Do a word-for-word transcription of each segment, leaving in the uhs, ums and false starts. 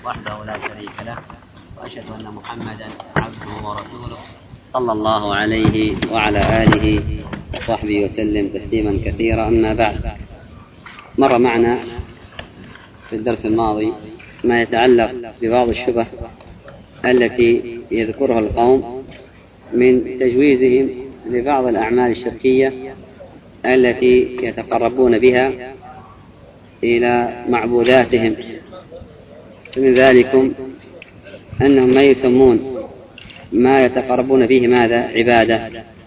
وحده لا شريك له، وأشهد أن محمدا عبده ورسوله صلى الله عليه وعلى آله وصحبه وسلم تسليما كثيرا. أما بعد، مر معنا في الدرس الماضي ما يتعلق ببعض الشبه التي يذكرها القوم من تجويزهم لبعض الأعمال الشركية التي يتقربون بها إلى معبوداتهم. من ذلك أنهم ما يسمون ما يتقربون به ماذا؟ عبادة،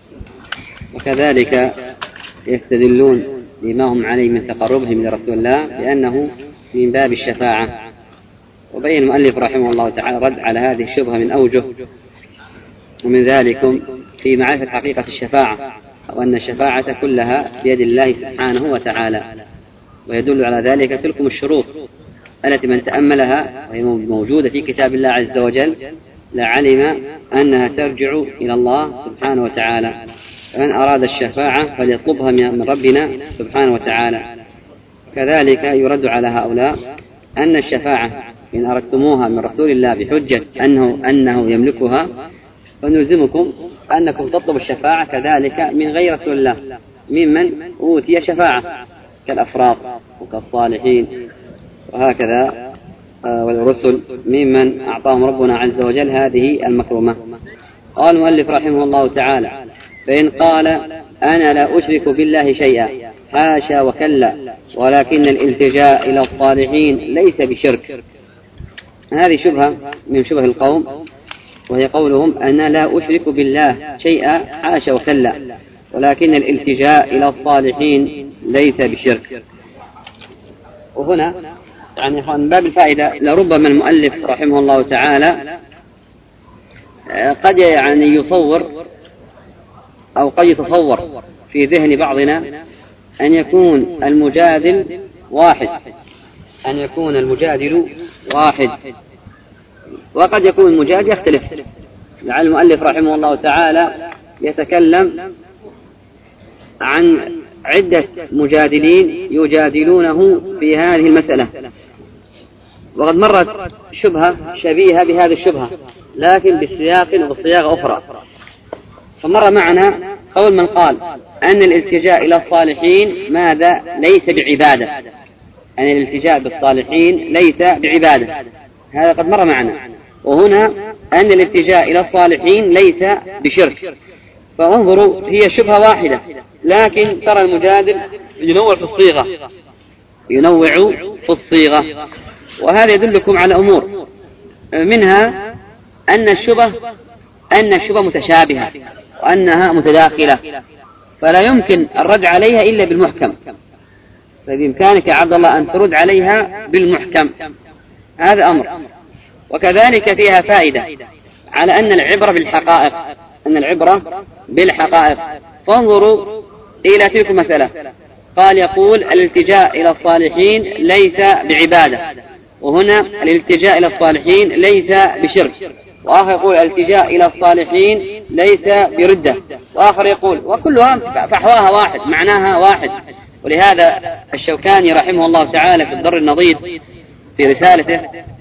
وكذلك يستدلون بما هم عليه من تقربهم لرسول الله بأنه من باب الشفاعة. وبين المؤلف رحمه الله تعالى رد على هذه الشبهة من أوجه، ومن ذلك في معرفة حقيقة الشفاعة، أو أن الشفاعة كلها بيد الله سبحانه وتعالى، ويدل على ذلك تلكم الشروط التي من تأملها وهي موجودة في كتاب الله عز وجل لعلم أنها ترجع إلى الله سبحانه وتعالى. فمن أراد الشفاعة فليطلبها من ربنا سبحانه وتعالى. كذلك يرد على هؤلاء أن الشفاعة إن أردتموها من رسول الله بحجة أنه, أنه يملكها، فنلزمكم أنكم تطلبوا الشفاعة كذلك من غير رسول الله، ممن أوتي شفاعة كالأفراد وكالصالحين وهكذا، والرسل ممن أعطاهم ربنا عز وجل هذه المكرمة. قال المؤلف رحمه الله تعالى: فإن قال أنا لا أشرك بالله شيئا، حاشا وكلا، ولكن الالتجاء إلى الصالحين ليس بشرك. هذه شبهة من شبه القوم، وهي قولهم أنا لا أشرك بالله شيئا، حاشا وكلا، ولكن الالتجاء إلى الصالحين ليس بشرك. وهنا يعني من باب الفائدة لربما المؤلف رحمه الله تعالى قد يعني يصور أو قد يتصور في ذهن بعضنا أن يكون المجادل واحد أن يكون المجادل واحد وقد يكون المجادل يختلف. لعل المؤلف رحمه الله تعالى يتكلم عن عدة مجادلين يجادلونه في هذه المسألة، وقد مرت شبهة شبيهة بهذه الشبهة لكن بالسياق وبصياغة أخرى. فمر معنا قول من قال أن الالتجاء إلى الصالحين ماذا؟ ليس بعبادة، أن الالتجاء بالصالحين ليس بعبادة، هذا قد مر معنا. وهنا أن الالتجاء إلى الصالحين ليس بشرك. فانظروا، هي شبهة واحدة لكن ترى المجادل ينوع في الصيغة ينوع في الصيغة وهذا يدلكم على أمور، منها أن الشبه أن الشبه متشابهة وأنها متداخلة، فلا يمكن الرد عليها إلا بالمحكم. فبإمكانك يا عبد الله أن ترد عليها بالمحكم، هذا أمر. وكذلك فيها فائدة على أن العبرة بالحقائق أن العبرة بالحقائق. فانظروا إلى تلك المسألة، قال يقول الالتجاء إلى الصالحين ليس بعبادة، وهنا الالتجاء إلى الصالحين ليس بشرك، وآخر يقول الالتجاء إلى الصالحين ليس بردة، وآخر يقول، وكلها فحواها واحد، معناها واحد. ولهذا الشوكاني رحمه الله تعالى في الضر النضيد في رسالته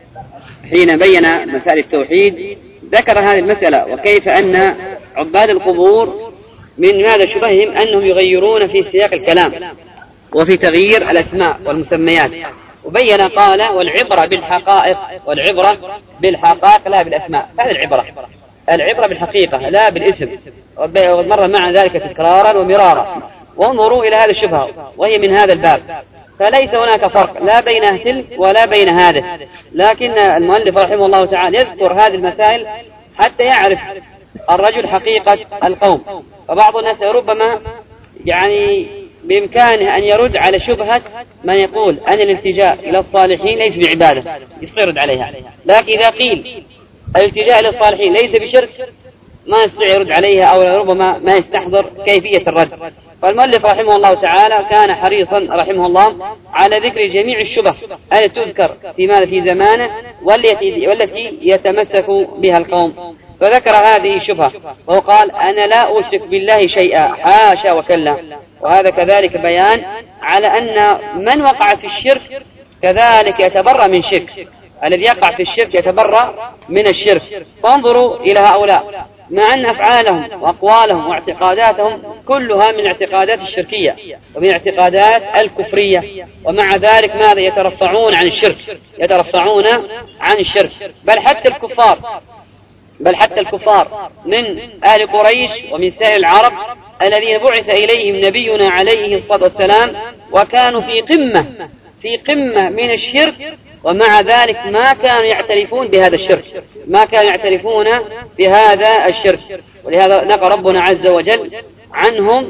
حين بين مسائل التوحيد ذكر هذه المسألة، وكيف أن عباد القبور من ماذا شبههم أنهم يغيرون في سياق الكلام وفي تغيير الأسماء والمسميات. وبين قال والعبرة بالحقائق والعبرة بالحقائق لا بالأسماء. هذه العبرة العبرة بالحقيقة لا بالاسم، ومر مع ذلك تكرارا ومرارا. وانظروا إلى هذه الشبهة وهي من هذا الباب، فليس هناك فرق لا بين تلك ولا بين هذا، لكن المؤلف رحمه الله تعالى يذكر هذه المسائل حتى يعرف الرجل حقيقة القوم. وبعض الناس ربما يعني بإمكانه أن يرد على شبهة من يقول أن الالتجاء إلى الصالحين ليس بعبادة، يرد عليها. لكن إذا قيل الالتجاء إلى الصالحين ليس بشرك ما يستطيع يرد عليها، أو ربما ما يستحضر كيفية الرد. فالمؤلف رحمه الله تعالى كان حريصا رحمه الله على ذكر جميع الشبه التي تذكر في ماذا في زمانه والتي يتمسك بها القوم، فذكر هذه الشبهة وهو قال أنا لا أشرك بالله شيئا، حاشا وكلا. وهذا كذلك بيان على أن من وقع في الشرك كذلك يتبرأ من شرك، الذي يقع في الشرك يتبرأ من الشرك. فانظروا إلى هؤلاء، مع أن أفعالهم وأقوالهم واعتقاداتهم كلها من اعتقادات الشركية ومن اعتقادات الكفرية، ومع ذلك ماذا؟ يترفعون عن الشرك، يترفعون عن الشرك. بل حتى الكفار بل حتى الكفار من آل قريش ومن سائر العرب الذين بعث إليهم نبينا عليه الصلاة والسلام وكانوا في قمة في قمة من الشرك، ومع ذلك ما كانوا يعترفون بهذا الشرك، ما كانوا يعترفون بهذا الشرك. ولهذا نقل ربنا عز وجل عنهم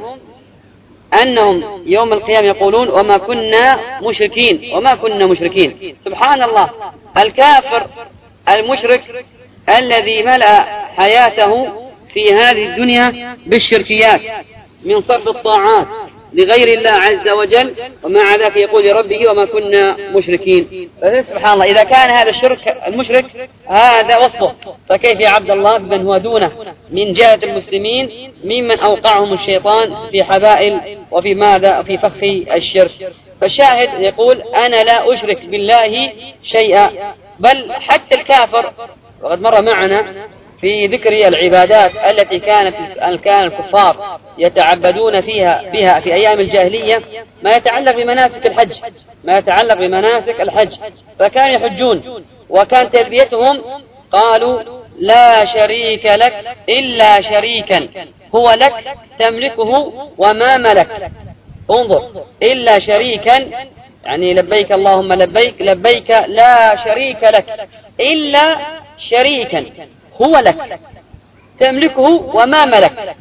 أنهم يوم القيامة يقولون وما كنا مشركين وما كنا مشركين. سبحان الله، الكافر المشرك الذي ملأ حياته في هذه الدنيا بالشركيات من صرف الطاعات لغير الله عز وجل، ومع ذلك يقول لربه وما كنا مشركين. سبحان الله، إذا كان هذا الشرك المشرك هذا وصفه، فكيف يا عبد الله بمن هو دونه من جهة المسلمين ممن أوقعهم الشيطان في حبائل وفي ماذا في فخ الشرك. فالشاهد يقول أنا لا أشرك بالله شيئا. بل حتى الكافر، وقد مر معنا في ذكر العبادات التي كانت كان الكفار يتعبدون فيها بها في أيام الجاهلية، ما يتعلق بمناسك الحج ما يتعلق بمناسك الحج فكانوا يحجون، وكان تلبيتهم قالوا لا شريك لك إلا شريكا هو لك تملكه وما ملك. انظر، إلا شريكا يعني لبيك اللهم لبيك، لبيك لا شريك لك إلا شريكا هو لك تملكه وما ملك.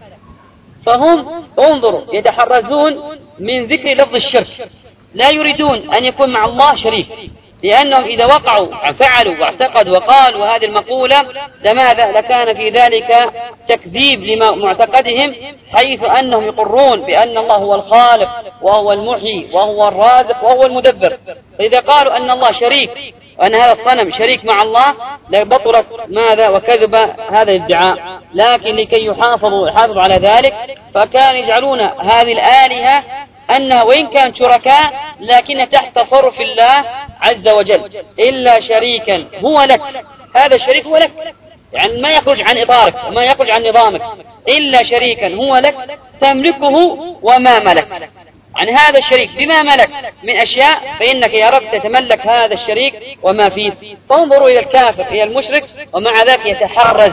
فهم انظروا يتحرزون من ذكر لفظ الشرك، لا يريدون أن يكون مع الله شريك، لأنهم إذا وقعوا فعلوا واعتقدوا وقالوا هذه المقولة لماذا؟ لكان في ذلك تكذيب لمعتقدهم، حيث أنهم يقرون بأن الله هو الخالق وهو المحيي وهو الرازق وهو المدبر. فإذا قالوا أن الله شريك وأن هذا الصنم شريك مع الله لبطلت ماذا وكذب هذا الادعاء. لكن لكي يحافظوا يحافظوا على ذلك فكانوا يجعلون هذه الآلهة أنها وإن كانت شركاء لكن تحت تصرف الله عز وجل. إلا شريكا هو لك، هذا الشريك هو لك، يعني ما يخرج عن إطارك وما يخرج عن نظامك. إلا شريكا هو لك تملكه وما ملك، عن هذا الشريك بما ملك من أشياء فإنك يا رب تتملك هذا الشريك وما فيه. فانظروا إلى الكافر إلى المشرك، ومع ذلك يتحرز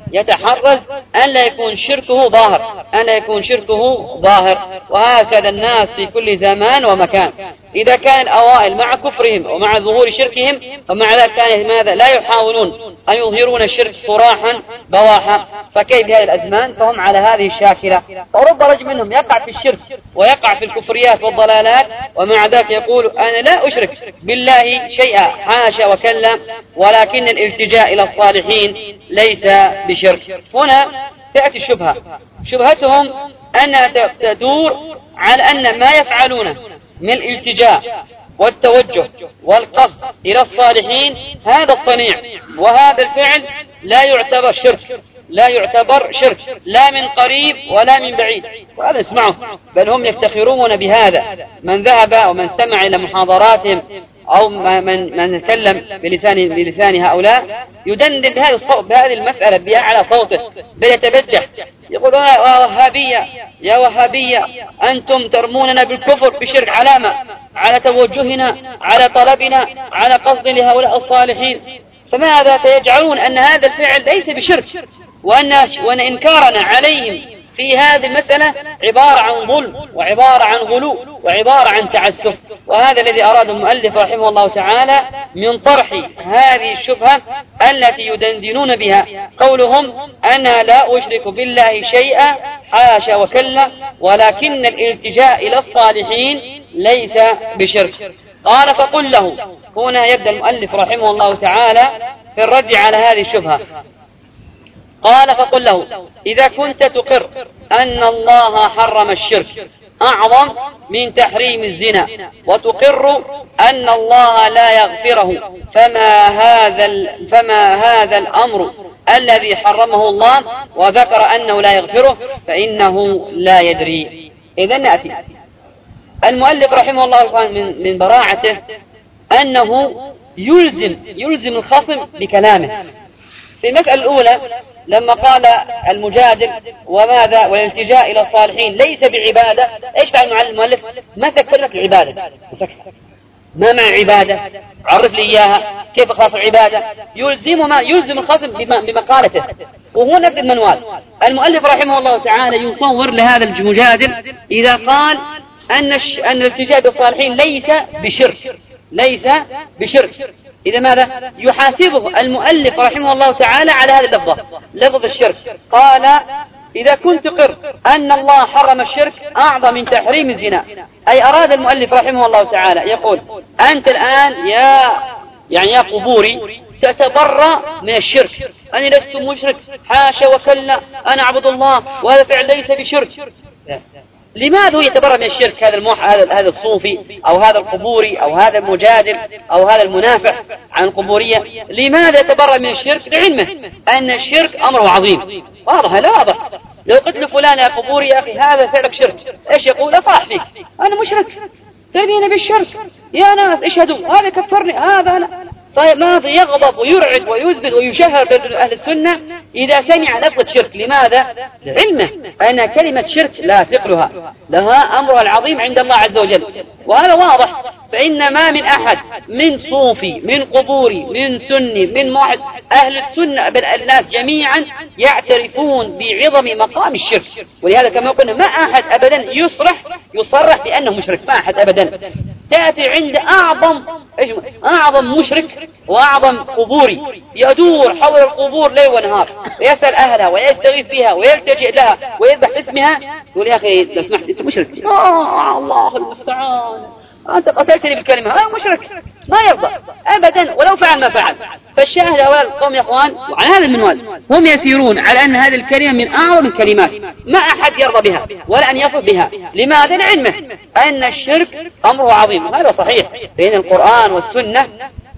يتحرز أن لا يكون شركه ظاهر أن لا يكون شركه ظاهر وهكذا الناس في كل زمان ومكان. إذا كان الأوائل مع كفرهم ومع ظهور شركهم، ومع ذلك كان ماذا لا يحاولون أن يظهرون الشرك صراحا بواحا، فكيف بهذه الأزمان فهم على هذه الشاكلة. فرب رجل منهم يقع في الشرك ويقع في الكفريات والضلالات، ومع ذلك يقول أنا لا أشرك بالله شيئا، حاشا وكلا، ولكن الالتجاء إلى الصالحين ليس بشرك. هنا تأتي الشبهة، شبهتهم أنها تدور على أن ما يفعلونه من الالتجاء والتوجه والقصد إلى الصالحين هذا الصنيع وهذا الفعل لا يعتبر شرك لا يعتبر شرك لا من قريب ولا من بعيد. وهذا اسمعوا، بل هم يفتخرون بهذا. من ذهب ومن استمع إلى محاضراتهم أو من من تكلم بلسان بلسان هؤلاء يدندن بهذه الصوت بهذه المسألة بأعلى صوته، بل يتبجح يقول يا وهابية يا وهابية أنتم ترموننا بالكفر بالشرك، علامة على توجهنا على طلبنا على قصد لهؤلاء الصالحين. فماذا سيجعلون أن هذا الفعل ليس بشرك، وأن وأن إنكارنا عليهم في هذه المسألة عبارة عن ظلم وعبارة عن غلو وعبارة عن تعسف. وهذا الذي أراد المؤلف رحمه الله تعالى من طرح هذه الشبهة التي يدندنون بها، قولهم أنا لا أشرك بالله شيئا حاشا وكلا، ولكن الالتجاء إلى الصالحين ليس بشرك. قال فقل له، هنا يبدأ المؤلف رحمه الله تعالى في الرد على هذه الشبهة. قال فقل له إذا كنت تقر أن الله حرم الشرك أعظم من تحريم الزنا، وتقر أن الله لا يغفره، فما هذا فما هذا الأمر الذي حرمه الله وذكر أنه لا يغفره، فإنه لا يدري. إذن نأتي المؤلف رحمه الله من من براعته أنه يلزم يلزم الخصم بكلامه. في المسألة الأولى لما قال المجادل وماذا والالتجاء إلى الصالحين ليس بعبادة، إيش فعل المؤلف؟ مسك كلمة العبادة، ما معنى عبادة؟ عرف لي إياها، كيف خاص العبادة؟ يلزم ما يلزم الخصم بمقالته، وهو نفس المنوال. المؤلف رحمه الله تعالى يصور لهذا المجادل إذا قال أن أن الالتجاء بالصالحين ليس بشرك، ليس بشرك، إذا ماذا؟ يحاسبه المؤلف رحمه الله تعالى على هذه اللفظة، لفظ الشرك. قال إذا كنت قر أن الله حرم الشرك أعظم من تحريم الزنا، أي أراد المؤلف رحمه الله تعالى يقول أنت الآن يا يعني يا قبوري تتبرأ من الشرك، أنا لست مشرك، حاشا وكلا، أنا أعبد الله وهذا فعل ليس بشرك. لماذا هو يتبرأ من الشرك؟ هذا الموح... هذا هذا الصوفي أو هذا القبوري أو هذا المجادل أو هذا المنافع عن القبورية، لماذا يتبرأ من الشرك؟ لعلمه أن الشرك أمره عظيم. واضح لا واضح؟ لو قلت لفلان يا قبوري يا أخي هذا فعلك شرك، إيش يقول؟ أصاح فيك، أنا مشرك، ترميني بالشرك، يا ناس اشهدوا هذا كفرني، هذا أنا. طيب ماذا؟ يغضب ويرعد ويثبت ويشهر بين أهل السنة إذا سمع لفظة شرك. لماذا؟ لعلمه أن كلمة شرك لا ثقلها، لها أمرها العظيم عند الله عز وجل، وهذا واضح. فإن ما من أحد من صوفي من قبوري من سني من موحد، أهل السنة بل الناس جميعا يعترفون بعظم مقام الشرك. ولهذا كما قلنا ما أحد أبدا يصرح يصرح بأنه مشرك، ما أحد أبدا. تأتي عند أعظم أعظم مشرك وأعظم قبوري يدور حول القبور ليل ونهار ويسأل أهلها ويستغيث بها ويلتجئ لها ويذبح باسمها، يقول يا أخي لو سمحت أنت مشرك، آه الله المستعان، أنت قتلتني بالكلمة، أنا مشرك، ما يرضى أبدا ولو فعل ما فعل. فالشاهد هؤلاء القوم يا أخوان وعلى هذا المنوال هم يسيرون على أن هذه الكلمة من أعظم الكلمات، ما أحد يرضى بها ولا أن يصف بها. لماذا؟ لعلمه أن الشرك أمره عظيم، وهذا صحيح، فإن القرآن والسنة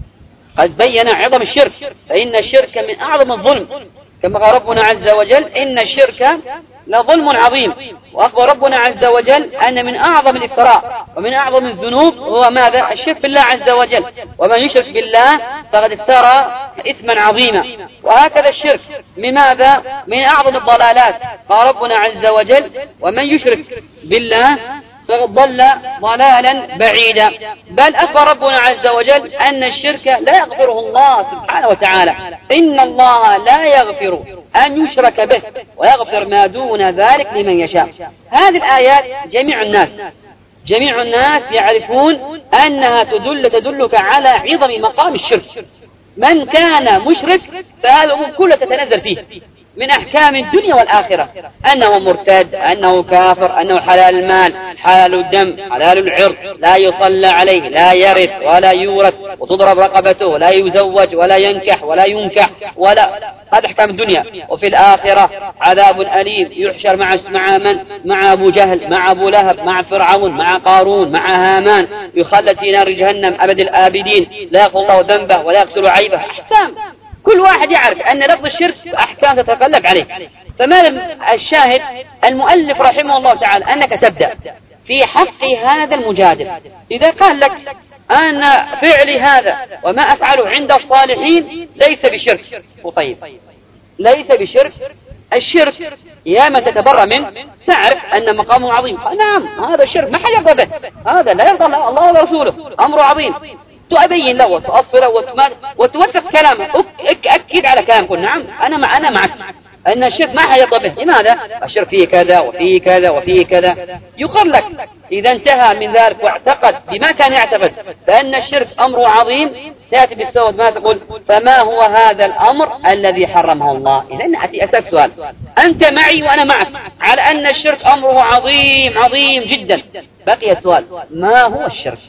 قد بين عظم الشرك، فإن الشرك من أعظم الظلم، كما قال ربنا عز وجل إن الشرك لظلم عظيم. وأخبر ربنا عز وجل أن من أعظم الافتراء ومن أعظم الذنوب هو ماذا؟ الشرك بالله عز وجل، ومن يشرك بالله فقد افترى إثما عظيما. وهكذا الشرك من ماذا؟ من أعظم الضلالات. قال ربنا عز وجل ومن يشرك بالله فقد ضل ضلالا بعيدا. بل أخبر ربنا عز وجل أن الشرك لا يغفره الله سبحانه وتعالى، إن الله لا يغفر أن يشرك به ويغفر ما دون ذلك لمن يشاء. هذه الآيات جميع الناس جميع الناس يعرفون أنها تدل تدلك على عظم مقام الشرك. من كان مشرك فهذا الأمور كلها تتنزل فيه من أحكام الدنيا والآخرة، أنه مرتد، أنه كافر، أنه حلال المال، حلال الدم، حلال العرض، لا يصلى عليه، لا يرث ولا يورث، وتضرب رقبته، ولا يزوج ولا ينكح ولا ينكح، ولا هذه أحكام الدنيا. وفي الآخرة عذاب أليم، يحشر مع مع من؟ مع أبو جهل، مع أبو لهب، مع فرعون، مع قارون، مع هامان، يخلد في نار جهنم أبد الآبدين، لا يغفر الله ذنبه ولا يغسل عيبه. أحكام كل واحد يعرف أن لفظ الشرك أحكام تتقلب عليه. فما الشاهد؟ المؤلف رحمه الله تعالى أنك تبدأ في حق هذا المجادل. إذا قال لك أن فعلي هذا وما أفعله عند الصالحين ليس بشرك، وطيب ليس بشرك، الشرك يا من تتبرأ منه تعرف أن مقامه عظيم. نعم هذا الشرك ما حد يرضى به، هذا لا يرضى الله ورسوله، أمره عظيم. تبين له وتؤصله وتوثق كلامه، أكد على كلامك، نعم أنا مع أنا معك أن الشرك ما حيرضى به. لماذا؟ الشرك فيه كذا وفيه كذا وفيه كذا، يقر لك. إذا انتهى من ذلك واعتقد بما كان يعتقد فأن الشرك أمره عظيم، تأتي بالسود ما تقول فما هو هذا الأمر الذي حرمه الله؟ إذا نأتي أسأل سؤال، أنت معي وأنا معك على أن الشرك أمره عظيم عظيم جدا، بقي السؤال ما هو الشرك؟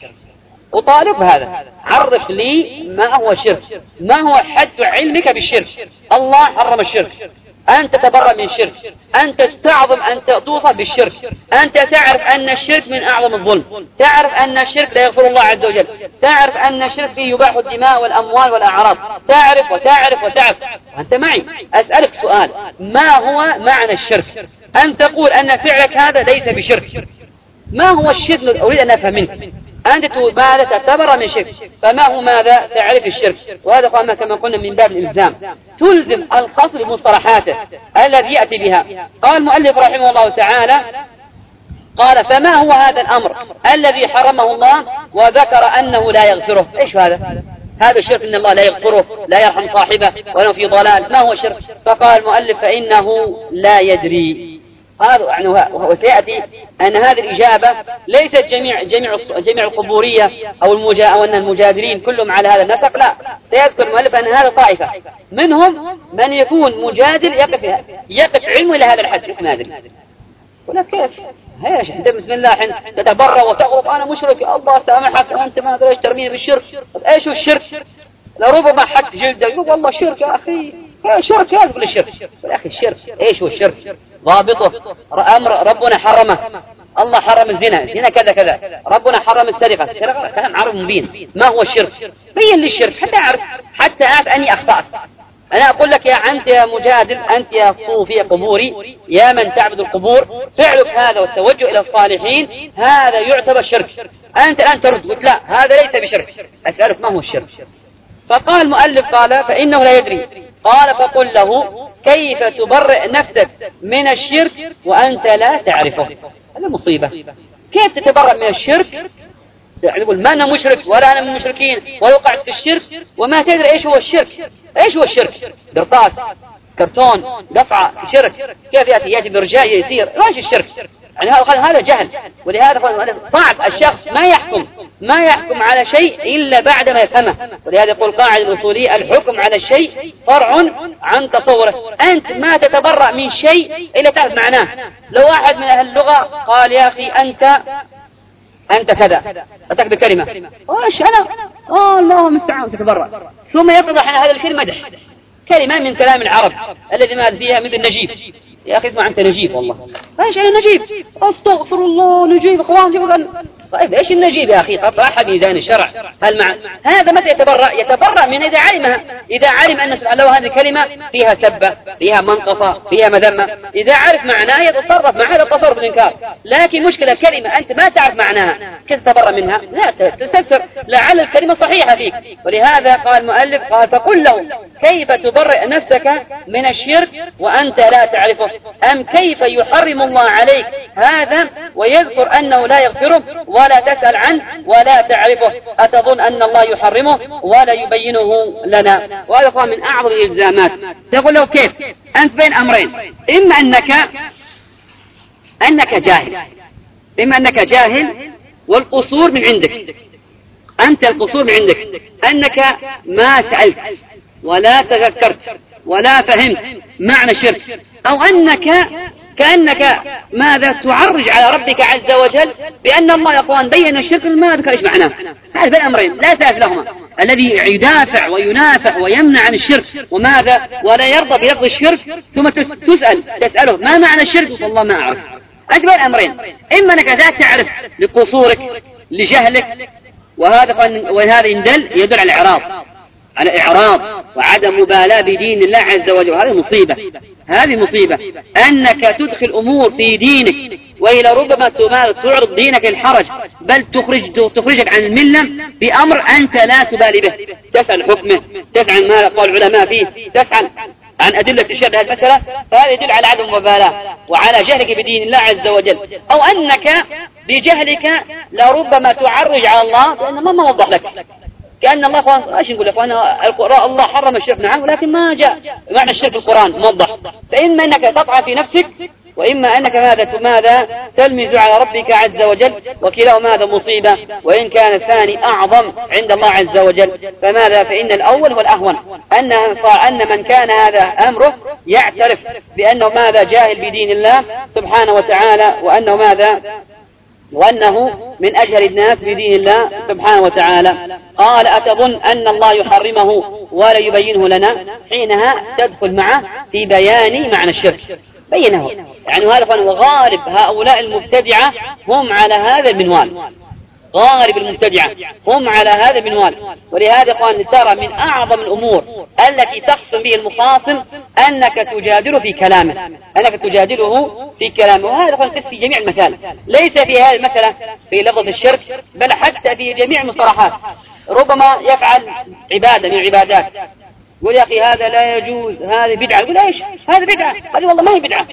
أطالب هذا، عرف لي ما هو الشرك، ما هو حد علمك بالشرك. الله حرم الشرك، أنت تتبرأ من الشرك، أنت تستعظم أن توصف بالشرك، أنت تعرف أن الشرك من أعظم الظلم، تعرف أن الشرك لا يغفر الله عز وجل، تعرف أن الشرك فيه يباح الدماء والأموال والأعراض، تعرف وتعرف وتعرف، وأنت معي. أسألك سؤال، ما هو معنى الشرك؟ أن تقول أن فعلك هذا ليس بشرك. ما هو الشرك؟ أريد أن أفهم منك أنت ماذا تعتبر من شرك، فما هو ماذا تعرف الشرك. وهذا قام كما قلنا من باب الإلزام، تلزم الخصم بمصطلحاته الذي يأتي بها. قال المؤلف رحمه الله تعالى قال فما هو هذا الأمر الذي حرمه الله وذكر أنه لا يغفره. إيش هذا؟ هذا الشرك إن الله لا يغفره، لا يرحم صاحبه ولو في ضلال. ما هو الشرك؟ فقال المؤلف فإنه لا يدري. هذا يعني وسيأتي أن هذه الإجابة ليست جميع جميع جميع القبورية أو المجا أو أن المجادلين كلهم على هذا النسق، لا، سيذكر المؤلف أن هذا طائفة منهم من يكون مجادل يقف يقف علمه إلى هذا الحد. ما أدري ولا كيف هيش انت بسم الله حين تتبرأ وتغرب انا مشرك الله سامحك انت ما ادري ايش ترميني بالشرك. ايش هو الشرك؟ لربما حق جلده يقول والله شرك يا اخي، شرك يقول الشرك. يا اخي الشرك ايش هو الشرك؟ ضابطه امر ربنا حرمه، الله حرم الزنا، الزنا كذا كذا، ربنا حرم السرقه، السرقه كلام عرب مبين. ما هو الشرك؟ بين لي الشرك حتى اعرف حتى اعرف اني اخطأت. أنا أقول لك يا أنت يا مجادل، أنت يا صوفي يا قبوري، يا من تعبد القبور، فعلك هذا والتوجه إلى الصالحين هذا يعتبر شرك. أنت الآن ترد قلت لا هذا ليس بشرك. أسألك ما هو الشرك؟ فقال المؤلف قال فإنه لا يدري. قال فقل له كيف تبرئ نفسك من الشرك وأنت لا تعرفه. هذا مصيبة. كيف تتبرأ من الشرك؟ يعني يقول ما أنا مشرك ولا أنا من المشركين ويوقع في الشرك وما تدري إيش هو الشرك. إيش هو الشرك؟ قرطاس، كرتون، قطعة، شرك. كيف يأتي يأتي برجاء يصير؟ إيش الشرك؟ يعني هذا جهل. ولهذا صعب الشخص ما يحكم ما يحكم على شيء إلا بعد ما يفهمه. ولهذا يقول قاعدة الأصولية الحكم على الشيء فرع عن تصوره. أنت ما تتبرأ من شيء إلا تعرف معناه. لو واحد من أهل اللغة قال يا أخي أنت أنت كذا أتاك بكلمة وإيش أنا آه الله المستعان تتبرأ، ثم يتضح أن هذه الكلمة مدح، كلمة من كلام العرب الذي ما فيها مثل نجيب. يا أخي اسمع أنت نجيب والله إيش أنا نجيب؟ أستغفر الله نجيب إخوان. طيب إيش النجيب يا أخي؟ طرحها بميزان الشرع. هل مع هذا متى يتبرأ؟ يتبرأ من إذا علمها، إذا علم أن سبحان الله هذه الكلمة فيها سبة فيها منقصة فيها مذمة، إذا عرف معناها يتصرف مع هذا التصرف بالإنكار. لكن مشكلة كلمة أنت ما تعرف معناها كيف تتبرأ منها؟ لا تستفسر لعل الكلمة صحيحة فيك. ولهذا قال المؤلف قال فقل له كيف تبرئ نفسك من الشرك وأنت لا تعرفه، أم كيف يحرم الله عليك هذا ويذكر أنه لا يغفره ولا تسأل عنه ولا تعرفه، أتظن أن الله يحرمه ولا يبينه لنا. وهذا من أعظم الإلزامات. تقول له كيف؟ أنت بين أمرين، إما أنك أنك جاهل إما أنك جاهل والقصور من عندك، أنت القصور من عندك أنك ما سألت ولا تذكرت ولا فهمت معنى الشرك، أو أنك كأنك ماذا تعرج على ربك عز وجل بأن الله يا أخوان بين الشرك ما ذكر إيش معناه. هذا بين أمرين لا ثالث لهما، الذي يدافع وينافع ويمنع عن الشرك وماذا ولا يرضى بلفظ الشرك ثم تسأل تسأله ما معنى الشرك والله ما أعرف. أنت بين أمرين، إما أنك لا تعرف لقصورك لجهلك، وهذا وهذا يدل يدل على الإعراض على إعراض وعدم مبالاة بدين الله عز وجل. هذه مصيبة هذه مصيبة أنك تدخل أمور في دينك وإلى ربما تعرض دينك الحرج، بل تخرج تخرجك عن الملة بأمر أنت لا تبالي به. تسأل حكمه، تسأل ما قال العلماء فيه، تسأل عن أدلة الشرع هذه المسألة، فهذا يدل على عدم المبالاة وعلى جهلك بدين الله عز وجل. أو أنك بجهلك لربما تعرج على الله لأنه ما موضح لك، كأن الله قال ايش نقول يا اخوانا القرآن الله حرم الشرك نعم، ولكن ما جاء معنى الشرك في القرآن موضح. فإما أنك تطعن في نفسك وإما أنك ماذا ماذا تلمز على ربك عز وجل، وكلاهما هذا مصيبة، وإن كان الثاني أعظم عند الله عز وجل. فماذا فإن الأول هو الأهون، أن أن من كان هذا أمره يعترف بأنه ماذا جاهل بدين الله سبحانه وتعالى، وأنه ماذا وأنه من أجهل الناس بدين الله سبحانه وتعالى. قال أتظن أن الله يحرمه ولا يبينه لنا؟ حينها تدخل معه في بيان معنى الشرك بينه. يعني هذا غالب هؤلاء المبتدعة هم على هذا المنوال، غالب المبتدعة هم على هذا المنوال. ولهذا قال ترى من أعظم الأمور التي تحصل به المخاصم أنك تجادله في كلامه، أنك تجادله في كلامه. وهذا قال في جميع المثال، ليس في هذه المسألة في لفظ الشرك، بل حتى في جميع المصطلحات. ربما يفعل عبادة من العبادات، يقول يا أخي هذا لا يجوز، هذه بدعة، يقول إيش هذا بدعة؟ هذه والله ما هي بدعة.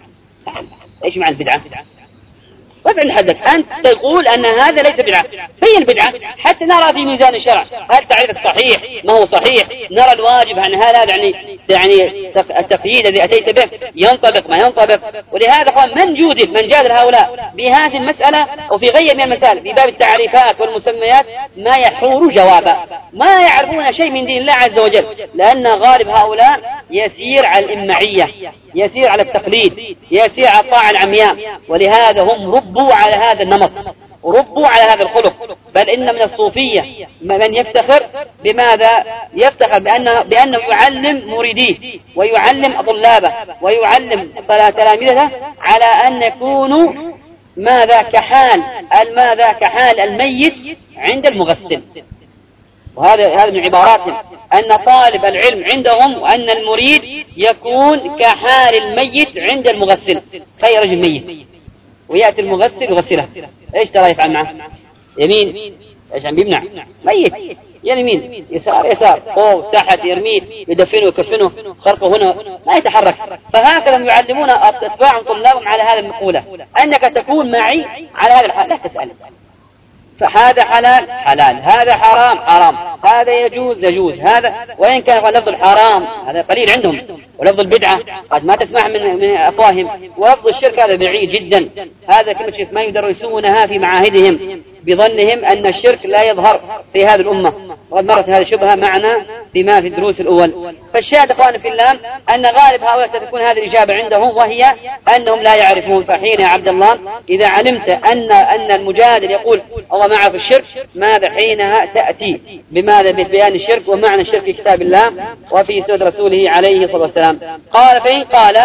إيش معنى البدعة؟ وابعد حدك، أنت تقول أن هذا ليس بدعة، فين البدعة؟ حتى نرى في ميزان الشرع هل تعرف الصحيح ما هو صحيح، نرى الواجب أن هذا يعني يعني التقييد الذي أتيت به ينطبق ما ينطبق. ولهذا قال من جودل من جادل هؤلاء بهذه المسألة وفي غير من المسائل في باب التعريفات والمسميات ما يحور جوابا، ما يعرفون شيء من دين الله عز وجل، لأن غالب هؤلاء يسير على الإمعية، يسير على التقليد، يسير على الطاعة العمياء. ولهذا هم ربوا على هذا النمط، ربوا على هذا الخلق. بل إن من الصوفية من يفتخر بماذا؟ يفتخر بأنه, بأنه يعلم مريديه ويعلم طلابه ويعلم تلاميذه على أن يكونوا ماذا كحال الماذا كحال الميت عند المغسل. وهذا هذا من عباراتهم أن طالب العلم عندهم وأن المريد يكون كحال الميت عند المغسل. خير رجل ميت ويأتي المغسل يغسله، إيش ترى يفعل معه؟ يمين إيش عم بيمنع؟ ميت يعني يمين يسار يسار فوق تحت، يرميه يدفنه ويكفنه خرقه هنا ما يتحرك. فهكذا يعلمون أتباع طلابهم على هذا المقولة، أنك تكون معي على هذا الحال لا تسأل. فهذا حلال حلال، هذا حرام حرام، هذا يجوز يجوز، هذا وإن كان لفظ الحرام هذا قليل عندهم، ولفظ البدعة قد ما تسمع من من أفواههم، ولفظ الشرك هذا بعيد جدا. هذا كلمة شرك ما يدرسونها في معاهدهم بظنهم أن الشرك لا يظهر في هذه الأمة، وقد مرت هذه الشبهة معنا فيما في الدروس الأول. فالشاهد أخواني في الله أن غالب هؤلاء ستكون هذه الإجابة عندهم، وهي أنهم لا يعرفون. فحين يا عبد الله إذا علمت أن أن المجادل يقول الله ما عرف الشرك، ماذا حينها تأتي بماذا ببيان الشرك ومعنى الشرك في كتاب الله وفي سنة رسوله عليه الصلاة والسلام. قال فإن قال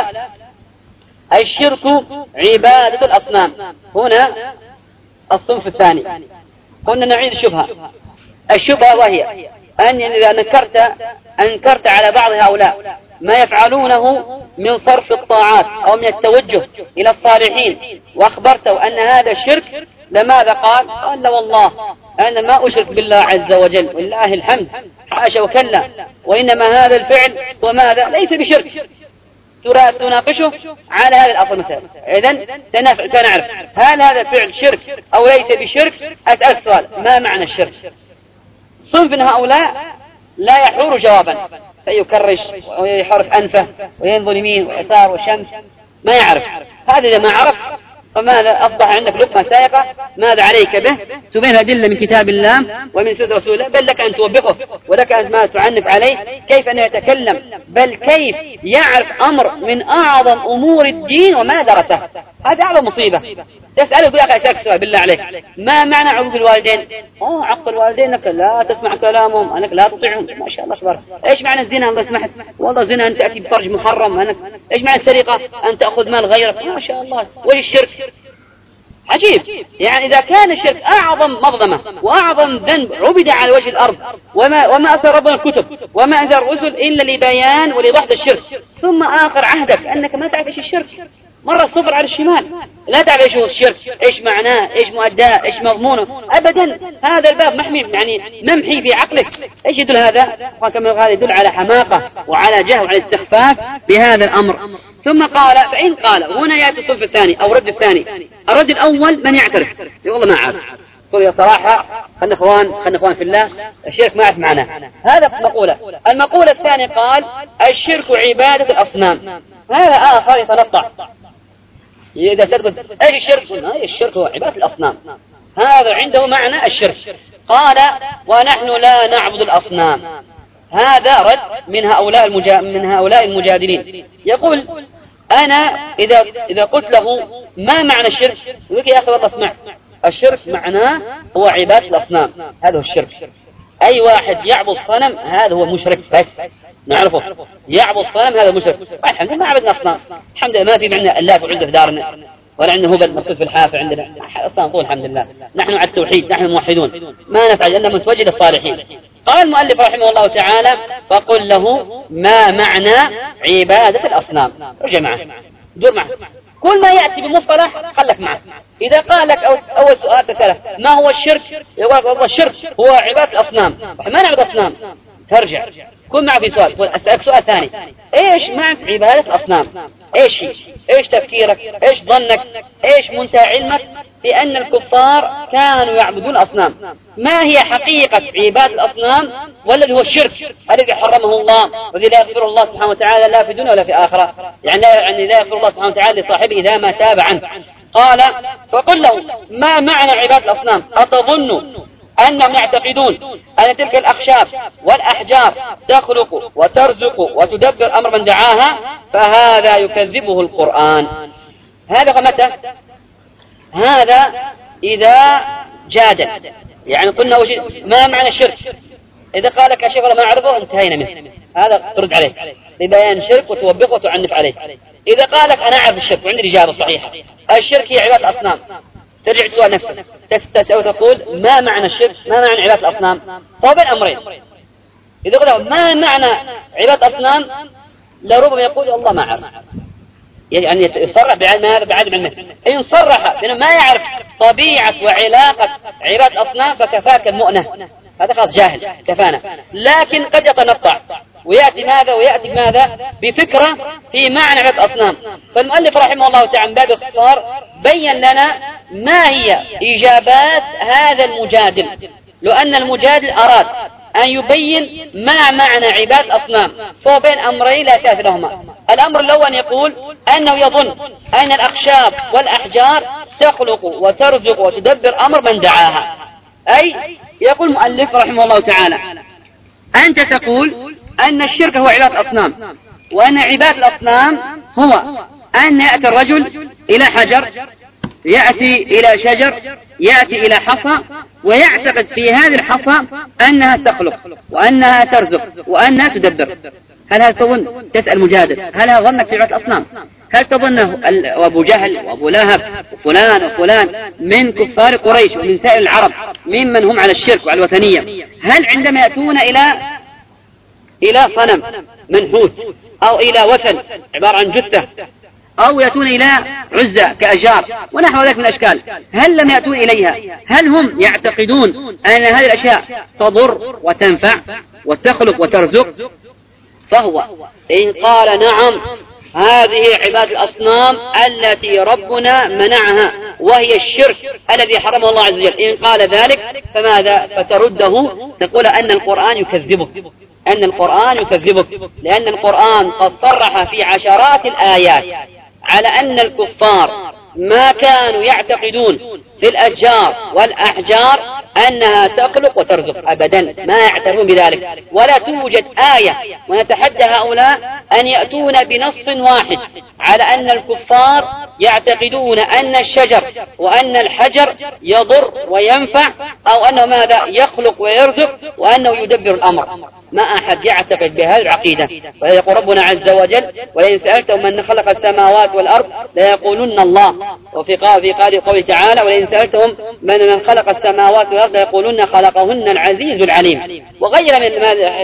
الشرك عبادة الأصنام، هنا الصنف الثاني قلنا نعيد الشبهة. الشبهة وهي أن إذا نكرت أنكرت على بعض هؤلاء ما يفعلونه من صرف الطاعات أو من التوجه إلى الصالحين وأخبرته أن هذا الشرك، لماذا قال؟ قال لا والله أنا ما أشرك بالله عز وجل والله الحمد حاشا وكلا، وإنما هذا الفعل وماذا ليس بشرك. تناقشه على هذا الأصل مثلا. إذن سنعرف هل هذا الفعل شرك أو ليس بشرك. أسأل السؤال ما معنى الشرك؟ صنف من هؤلاء لا يحور جوابا، فيكرش ويحرك أنفه وينظر يمين ويسار وشمس ما يعرف. هذا إذا ما عرف فماذا أصبح عندك لقمة سائقة، ماذا عليك به؟ تبين أدلة من كتاب الله ومن سنة رسول الله، بل لك أن توبخه ولك أن ما تعنف عليه كيف أنه يتكلم، بل كيف يعرف أمر من أعظم أمور الدين وما درسه. هذا أعظم مصيبة. تسأله يقول أخي أسألك سؤال بالله عليك، ما معنى عقوق الوالدين؟ أوه عقوق الوالدين أنك لا تسمع كلامهم، أنك لا تطيعهم، ما شاء الله تبارك. إيش معنى الزنا؟ الله سمحت والله زنا أن تأتي بفرج محرم. أنك إيش معنى السرقة؟ أن تأخذ مال غيرك، ما شاء الله. وش الشرك؟ عجيب. يعني إذا كان الشرك أعظم مظلمة وأعظم ذنب عبد على وجه الأرض، وما وما أثر ربنا الكتب وما أنزل الرسل إلا لبيان ولوضح الشرك، ثم آخر عهدك أنك ما تعرف إيش الشرك، مرة الصفر على الشمال لا تعرف إيش هو الشرك، إيش معناه، إيش مؤداه، إيش مضمونه أبدا. هذا الباب محمي يعني ممحي في عقلك. إيش يدل هذا؟ وكما هذا يدل على حماقة وعلى جهل وعلى استخفاف بهذا الأمر. ثم قال فإن قال، هنا يأتي الصنف الثاني أو الرد الثاني. الرد الأول من يعترف والله ما عارف، قل يا صراحة خلنا إخوان خلنا إخوان في الله الشرك ما أعرف معناه، هذا مقولة. المقولة الثانية قال الشرك عبادة الأصنام. هذا آخر يتنطع. إذا تقول إيش الشرك؟ الشرك هو عبادة الأصنام، هذا عنده معنى الشرك. قال ونحن لا نعبد الأصنام. هذا رد من هؤلاء المجا... من هؤلاء المجادلين. يقول أنا إذا إذا قلت له ما معنى الشرك؟ يقول يا أخي والله اسمع، الشرك معناه هو عبادة الأصنام، هذا هو الشرك. أي واحد يعبد صنم هذا هو مشرك، بس نعرفه يعبد صنم هذا مشرك. الحمد لله ما عبدنا أصنام، الحمد لله ما في معنا اللات وعزة في دارنا، ولا عندنا هبل مكتوب في الحافة عندنا أصلا طول الحمد لله. نحن على التوحيد، نحن موحدون، ما نفعل أننا متوجه للصالحين. قال المؤلف رحمه الله تعالى: فقل له ما معنى عبادة الأصنام. رجع معه، دور معه، كل ما يأتي بمصطلح خلك معه. إذا قال لك أول سؤال تسأله ما هو الشرك، يقول والله الشرك هو عبادة الأصنام، ما نعبد أصنام. ترجع كل معه في سؤال، أسألك سؤال ثاني: إيش معنى عبادة الأصنام؟ إيش هي؟ إيش تفكيرك؟ إيش ظنك؟ إيش منتهى علمك بأن الكفار كانوا يعبدون الأصنام؟ ما هي حقيقة عبادة الأصنام والذي هو الشرك الذي حرمه الله والذي لا يغفر الله سبحانه وتعالى لا في الدنيا ولا في آخرة، يعني لا, يعني لا يغفر الله سبحانه وتعالى لصاحبه إذا ما تاب عنه. قال: فقل له ما معنى عبادة الأصنام؟ أتظن أنهم يعتقدون أن تلك الأخشاب والأحجار تخلق وترزق وتدبر أمر من دعاها؟ فهذا يكذبه القرآن. هذا متى؟ هذا إذا جادل، يعني قلنا ما معنى الشرك؟ إذا قال لك الشيخ ولا ما أعرفه انتهينا منه، هذا ترد عليه ببيان الشرك وتوبخه وتعنف عليه. إذا قال لك أنا أعرف الشرك وعندي الإجابة صحيحة، الشرك هي عبادة الأصنام، ترجع السؤال نفسه تستسأل وتقول ما معنى الشرك؟ ما معنى عبادة الأصنام؟ هو بين أمرين. إذا قلت ما معنى عبادة الأصنام لربما يقول الله ما أعرف، يعني يصرح بعدم علمه. إن صرح بأنه ما يعرف طبيعة وعلاقة عبادة الأصنام فكفاك المؤنة، هذا خلاص جاهل كفانا. لكن قد يتنطع ويأتي ماذا ويأتي ماذا بفكرة في معنى عبادة الأصنام. فالمؤلف رحمه الله تعالى من باب الاختصار بين لنا ما هي إجابات هذا المجادل، لأن المجادل أراد أن يبين ما معنى عبادة الأصنام، فهو بين أمرين لا أساس لهما. الأمر الأول يقول أنه يظن أن الأخشاب والأحجار تخلق وترزق وتدبر أمر من دعاها. أي يقول المؤلف رحمه الله تعالى أنت تقول أن الشرك هو عبادة الأصنام، وأن عبادة الأصنام هو أن يأتي الرجل إلى حجر، يأتي إلى شجر، يأتي إلى حصى، ويعتقد في هذه الحصى أنها تخلق وأنها ترزق وأنها تدبر. هل هذا تظن؟ تسأل مجادل هل هذا ظنك في عبادة الأصنام؟ هل تظنه أبو جهل وأبو لهب وفلان وفلان من كفار قريش ومن سائر العرب ممن هم على الشرك وعلى الوثنية، هل عندما يأتون إلى إلى صنم منحوت أو إلى وثن عبارة عن جثة أو يأتون إلى عزة كأشجار ونحو ذلك من الأشكال، هل لم يأتون إليها هل هم يعتقدون أن هذه الأشياء تضر وتنفع وتخلق وترزق؟ فهو إن قال نعم هذه عبادة الأصنام التي ربنا منعها وهي الشرك الذي حرمه الله عز وجل، إن قال ذلك فماذا؟ فترده تقول أن القرآن يكذبك، أن القرآن يكذبك، لأن القرآن قد صرح في عشرات الآيات على أن الكفار ما كانوا يعتقدون في الأشجار والأحجار أنها تخلق وترزق أبدا، ما يعترفون بذلك. ولا توجد آية، ونتحدى هؤلاء أن يأتون بنص واحد على أن الكفار يعتقدون أن الشجر وأن الحجر يضر وينفع أو أنه ماذا يخلق ويرزق وأنه يدبر الأمر. ما أحد يعتقد بهذه العقيدة. ويقول ربنا عز وجل ولئن سألتهم من خلق السماوات والأرض ليقولن الله، وفي قال قوله تعالى ولئن سألتهم من من خلق السماوات والأرض ليقولن خلقهن العزيز العليم، وغير من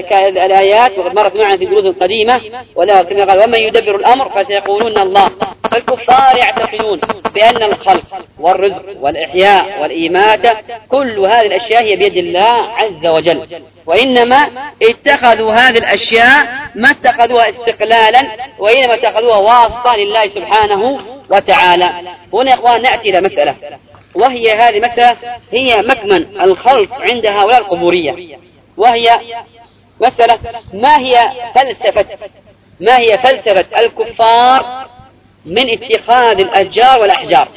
الآيات وقد مرت معنا في دروس قديمة. ولا كما قال ومن يدبر الأمر فسيقولون الله. فالكفار يعتقدون بأن الخلق والرزق والإحياء والإماتة كل هذه الأشياء هي بيد الله عز وجل، وإنما اتخذوا هذه الأشياء ما اتخذوها استقلالا وإنما اتخذوها واسطة لله سبحانه وتعالى. هنا يا إخوان نأتي إلى مسألة، وهي هذه مسألة هي مكمن الخلق عند هؤلاء القبورية، وهي مسألة ما هي فلسفة ما هي فلسفة الكفار من اتخاذ الأشجار والأحجار؟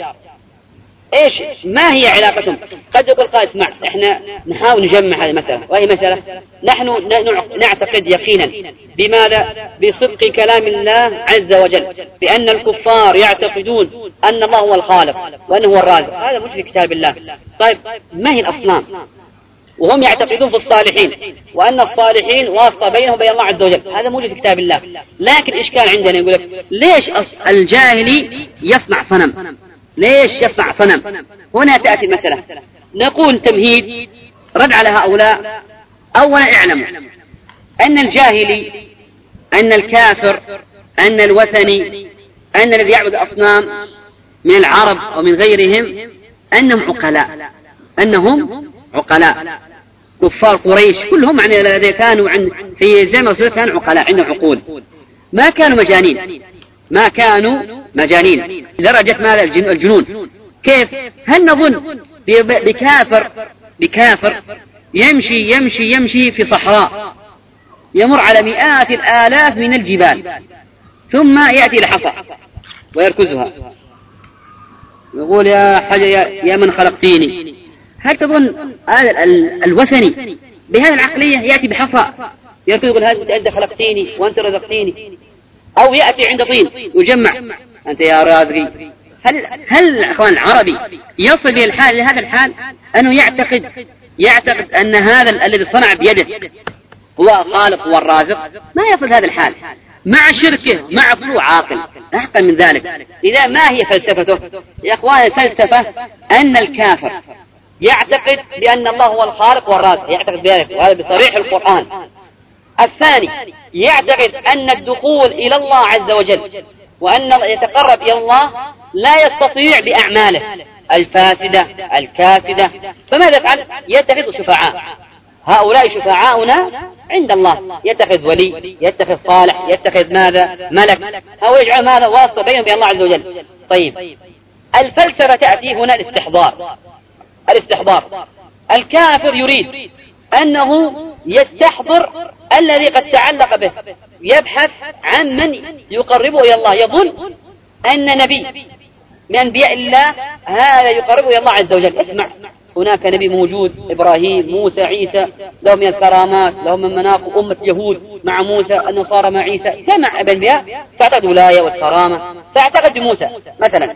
إيش ما هي علاقتهم؟ قد يقول قائل اسمع إحنا نحاول نجمع هذه المسألة، وهي مسألة نحن نعتقد يقينا بماذا؟ بصدق كلام الله عز وجل، بأن الكفار يعتقدون أن الله هو الخالق وأنه هو الرازق، هذا موجود في كتاب الله. طيب ما هي الأصنام؟ وهم يعتقدون في الصالحين وأن الصالحين واسطة بينهم وبين الله عز وجل، هذا موجود في كتاب الله. لكن إشكال عندنا يقول لك ليش الجاهلي يصنع صنم؟ ليش يصنع صنم؟ هنا تأتي المسألة. نقول تمهيد رد على هؤلاء. أولا اعلموا أن الجاهلي، أن الكافر، أن الوثني، أن الذي يعبد الأصنام من العرب أو من غيرهم أنهم عقلاء، أنهم عقلاء. كفار قريش كلهم يعني الذين كانوا عند في زمن الرسول كانوا عقلاء، عندهم عقول، ما كانوا مجانين، ما كانوا مجانين لدرجة ماذا الجنون. كيف؟ هل نظن بكافر بكافر يمشي يمشي يمشي في صحراء، يمر على مئات الآلاف من الجبال، ثم يأتي الحصى ويركزها، يقول يا حاجة يا من خلقتيني؟ هل تظن هذا الوثني بهذه العقلية يأتي بحصى يركز يقول هذا أنت خلقتيني وأنت رزقتيني؟ أو يأتي عند طين يجمع أنت يا رازقي؟ هل هل أخوان العربي يصل إلى الحال لهذا الحال أنه يعتقد يعتقد أن هذا الذي صنع بيده هو الخالق هو الرازق؟ ما يصل هذا الحال مع شركه مع كله عاقل أحقا من ذلك. إذا ما هي فلسفته يا أخوان؟ الفلسفة أن الكافر يعتقد بأن الله هو الخالق والرازق، يعتقد بذلك، وهذا بصريح القرآن. الثاني يعتقد أن الدخول إلى الله عز وجل وأن يتقرب إلى الله لا يستطيع بأعماله الفاسدة الكاسدة، فماذا يفعل؟ يتخذ شفعاء. هؤلاء شفعاؤنا عند الله، يتخذ ولي، يتخذ صالح، يتخذ ماذا؟ ملك، أو يجعل ماذا؟ واسطة بينهم وبين الله عز وجل. طيب الفلسفة تأتي هنا الاستحضار. الاستحضار الكافر يريد أنه يستحضر الذي قد تعلق به، يبحث عن من يقربه إلى الله، يظن أن نبي من أنبياء الله هذا يقربه إلى الله عز وجل. اسمع، هناك نبي موجود، إبراهيم، موسى، عيسى، لهم من الكرامات، لهم من مناقب أمة يهود مع موسى، النصارى مع عيسى، جمع الأنبياء تعتقد ولاية والكرامة، تعتقد بموسى مثلا،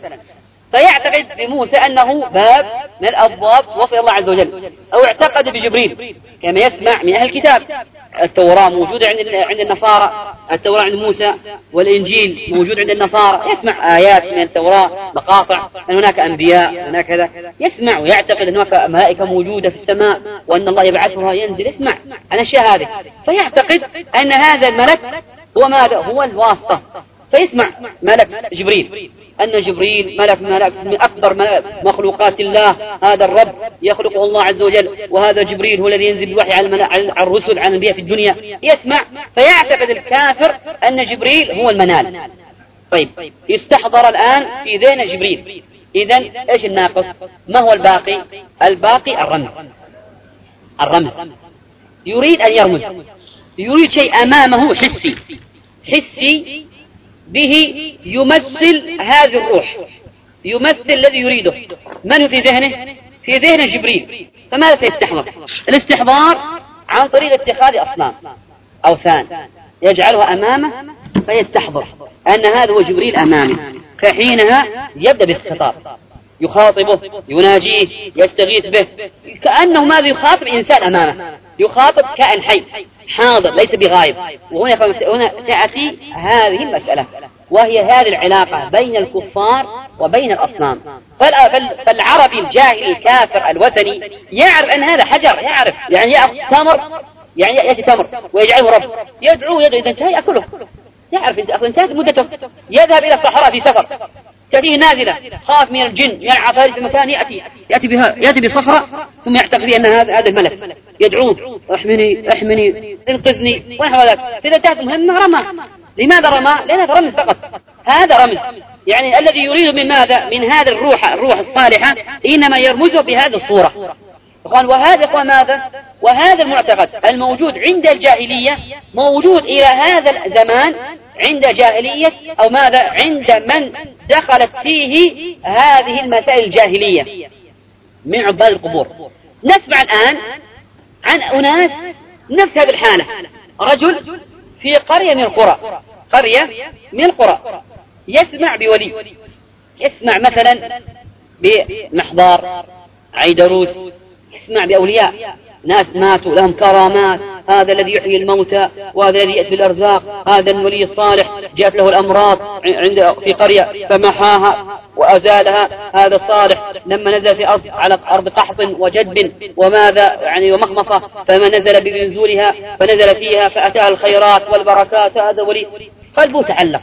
فيعتقد بموسى أنه باب من الأبواب توصل الله عز وجل، أو اعتقد بجبريل كما يسمع من أهل الكتاب. التوراة موجودة عند عند النصارى، التوراة عند موسى، والإنجيل موجود عند النصارى، يسمع آيات من التوراة مقاطع أن هناك أنبياء هناك كذا، يسمع ويعتقد أن هناك ملائكة موجودة في السماء وأن الله يبعثها ينزل، يسمع عن الأشياء هذه، فيعتقد أن هذا الملك هو ماذا؟ هو الواسطة. فيسمع ملك جبريل أن جبريل ملك ملك من أكبر مخلوقات الله، هذا الرب يخلقه الله عز وجل، وهذا جبريل هو الذي ينزل الوحي على الرسل على الأنبياء في الدنيا، يسمع فيعتقد الكافر أن جبريل هو المنال. طيب يستحضر الآن في ذهن جبريل، إذن إيش الناقص؟ ما هو الباقي؟ الباقي الرمز. الرمز يريد أن يرمز، يريد شيء أمامه حسي، حسي به يمثل هذه الروح، يمثل الذي يريده. من هو في ذهنه؟ في ذهن جبريل. فماذا سيستحضر؟ الاستحضار عن طريق اتخاذ أصنام أوثان يجعلها أمامه فيستحضر أن هذا هو جبريل أمامه، فحينها يبدأ بالاستخطاب، يخاطبه، يناجيه، يستغيث به، كأنه ماذا؟ يخاطب إنسان أمامه، يخاطب كائن حي حاضر ليس بغايب. وهنا هنا تأتي هذه المسألة، وهي هذه العلاقة بين الكفار وبين الأصنام. فالعربي الجاهلي الكافر الوثني يعرف أن هذا حجر، يعرف يعني يأخذ تمر، يعني يأتي تمر ويجعله رب، يدعو يدعو إذا انتهى يأكله، يعرف إذا انتهت مدته، يذهب إلى الصحراء في سفر، تأتيه نازلة، خاف من الجن من العفاريت في مكان، يأتي يأتي بها يأتي بصخرة، ثم يعتقد أن هذا هذا الملك، يدعوه احمني احمني انقذني ونحو ذلك. إذا انتهت مهمة رمى. لماذا رمى؟ لأن هذا رمز فقط، هذا رمز، يعني الذي يريد من ماذا؟ من هذا الروح الروح الصالحة إنما يرمزه بهذه الصورة. قال وهذا هو ماذا؟ وهذا المعتقد الموجود عند الجاهلية موجود إلى هذا الزمان عند جاهلية أو ماذا؟ عند من دخلت فيه هذه المسائل الجاهلية من عباد القبور. نسمع الآن عن أناس نفس هذه الحالة، رجل في قرية من القرى، قرية من القرى، يسمع بولي، يسمع مثلا بمحضار عيدروس، يسمع بأولياء ناس ماتوا لهم كرامات، هذا الذي يحيي الموتى، وهذا الذي يأتي بالأرزاق، هذا الولي الصالح جاءت له الأمراض عند في قرية فمحاها، وأزالها هذا الصالح لما نزل في أرض على أرض قحط وجدب وماذا يعني ومخمصة، فما نزل بنزولها فنزل فيها فأتاها الخيرات والبركات. هذا ولي قلبه تعلق،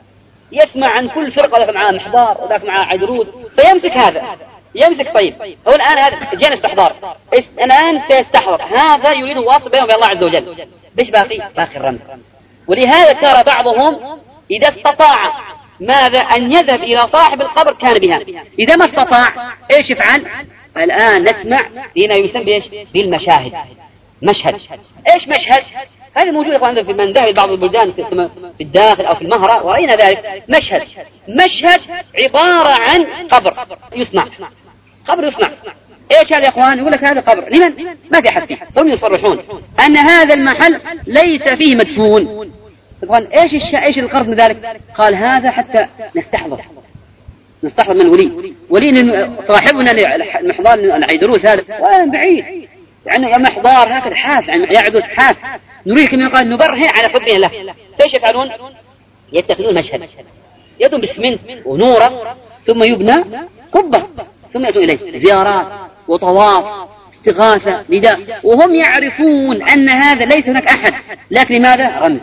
يسمع عن كل فرقة، ذاك معاه محضار وذاك معاه عدروس، فيمسك هذا يمسك. طيب هو الآن هذا جاء استحضار، الآن سيستحضر، هذا يريد واصل بينه وبين الله عز وجل. بيش باقي؟ باقي الرمز. ولهذا ترى بعضهم إذا استطاع ماذا أن يذهب إلى صاحب القبر كان بها، إذا ما استطاع إيش يفعل؟ الآن نسمع فيما يسمى بإيش؟ بالمشاهد. مشهد إيش مشهد؟ هذا موجود إخواننا في من ذهب بعض البلدان في الداخل أو في المهرة ورأينا ذلك. مشهد مشهد عبارة عن قبر يصنع، قبر يصنع. ايش هذا يا اخوان؟ يقول لك هذا قبر لمن؟ ما في احد فيه. هم يصرحون ان هذا المحل ليس فيه مدفون. قال ايش الش... ايش القرض من ذلك؟ قال هذا حتى نستحضر نستحضر من ولي ولي صاحبنا المحضار العيدروس هذا وين بعيد يعني محضار هكذا حاف يعني يعدوس حاف نريد كما يقال نبره على حبه له. ايش يفعلون؟ يتخذون مشهد يأتون بالسمنت ونوره ثم يبنى قبة ثم يأتون إليه زيارات وطواف استغاثة نداء، وهم يعرفون أن هذا ليس هناك أحد، لكن لماذا؟ رمز،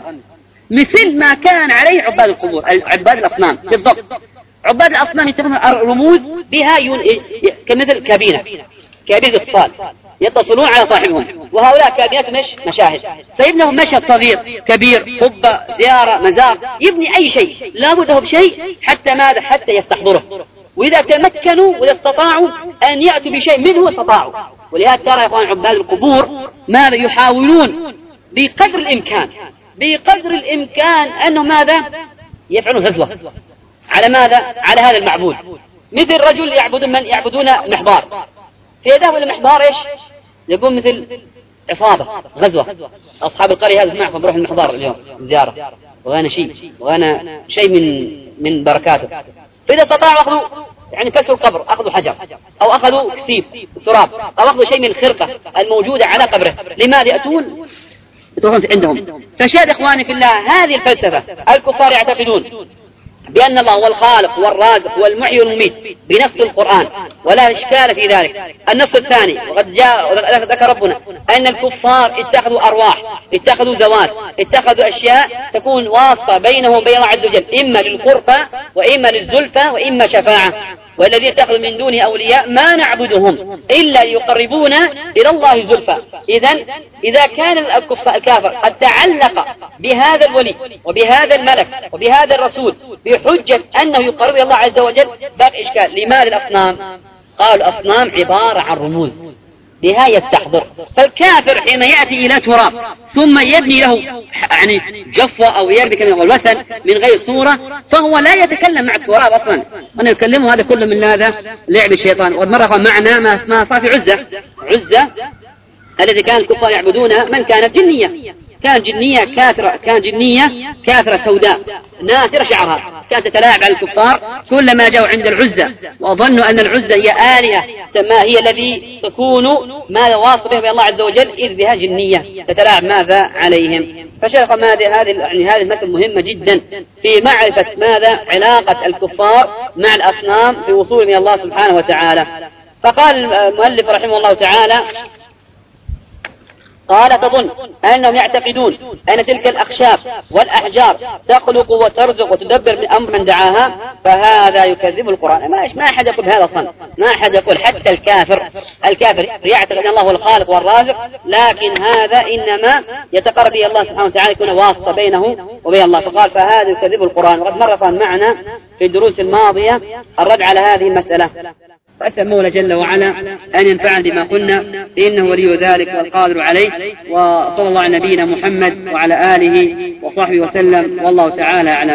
مثل ما كان عليه عباد القبور عباد الأصنام بالضبط. عباد الأصنام يتخذون الرموز بها يون... كمثل كابينة كابينة اتصال يتصلون على صاحبهم، وهؤلاء كابينات مش مشاهد، فيبنهم مشهد صغير كبير قبة زيارة مزار، يبني أي شيء لابد له بشيء حتى ماذا؟ حتى يستحضره. وإذا تمكنوا وإذا استطاعوا أن يأتوا بشيء منه استطاعوا. ولهذا ترى يا إخوان عباد القبور ماذا يحاولون بقدر الإمكان بقدر الإمكان أنه ماذا يفعلون غزوة على ماذا؟ على هذا المعبود. مثل رجل يعبدون من يعبدون محبار، في يده المحبار إيش يقوم مثل عصابة غزوة. أصحاب القرية هذا معكم بروح المحبار اليوم زيارة وغانا شيء وغانا شيء من من بركاته. فإذا استطاعوا أخذوا يعني كسروا القبر، أخذوا حجر أو أخذوا كثيب تراب أو أخذوا شيء من الخرقة الموجودة على قبره. لماذا يأتون يتروحون عندهم؟ فشاهد إخواني في الله هذه الفلسفة. الكفار يعتقدون بأن الله هو الخالق والرازق والمحيي والمميت بنص القرآن ولا إشكال في ذلك. النص الثاني وقد جاء ذكر ربنا أن الكفار اتخذوا أرواح اتخذوا ذوات اتخذوا أشياء تكون واسطة بينهم وبين الله عز وجل، إما للقربى وإما للزلفى وإما شفاعة. والذين اتخذوا من دونه أولياء ما نعبدهم إلا ليقربونا إلى الله زلفى. إذن إذا كان الكافر قد تعلق بهذا الولي وبهذا الملك وبهذا الرسول بحجة أنه يقرب إلى الله عز وجل باقي إشكال. لماذا الأصنام؟ قالوا الأصنام عبارة عن رموز بها يستحضر. فالكافر حين يأتي إلى تراب ثم يبني له يعني جفوة أو يربي كما يقول الوثن من غير صورة، فهو لا يتكلم مع التراب أصلا، وأنه يكلمه هذا كله من هذا لعب الشيطان. ومرة معنا ما ما صار في عزة عزة الذي كان الكفار يعبدونها من كانت جنية، كان جنية كافرة كان جنية كافرة سوداء ناثرة شعرها، كانت تتلاعب على الكفار كلما جاءوا عند العزة وظنوا أن العزة هي آلهة ما هي الذي تكون ماذا واصل بها الله عز وجل، إذ بها جنية تتلاعب ماذا عليهم. فشيخ ماذا هذه يعني هذه المسألة مهمة جدا في معرفة ماذا علاقة الكفار مع الأصنام في وصول من الله سبحانه وتعالى. فقال المؤلف رحمه الله تعالى قال تظن أنهم يعتقدون أن تلك الأخشاب والأحجار تخلق وترزق وتدبر من أمر من دعاها، فهذا يكذب القرآن. ما ما أحد يقول هذا صنع، ما أحد يقول، حتى الكافر الكافر يعتقد أن الله هو الخالق والرازق، لكن هذا إنما يتقرب به الله سبحانه وتعالى يكون واسطة بينه وبين الله. فقال فهذا يكذب القرآن. وقد مر معنا في الدروس الماضية الرد على هذه المسألة. فأسأل المولى جل وعلا أن ينفعنا بما قلنا إنه ولي ذلك والقادر عليه. وصلى الله على نبينا محمد وعلى آله وصحبه وسلم، والله تعالى أعلم.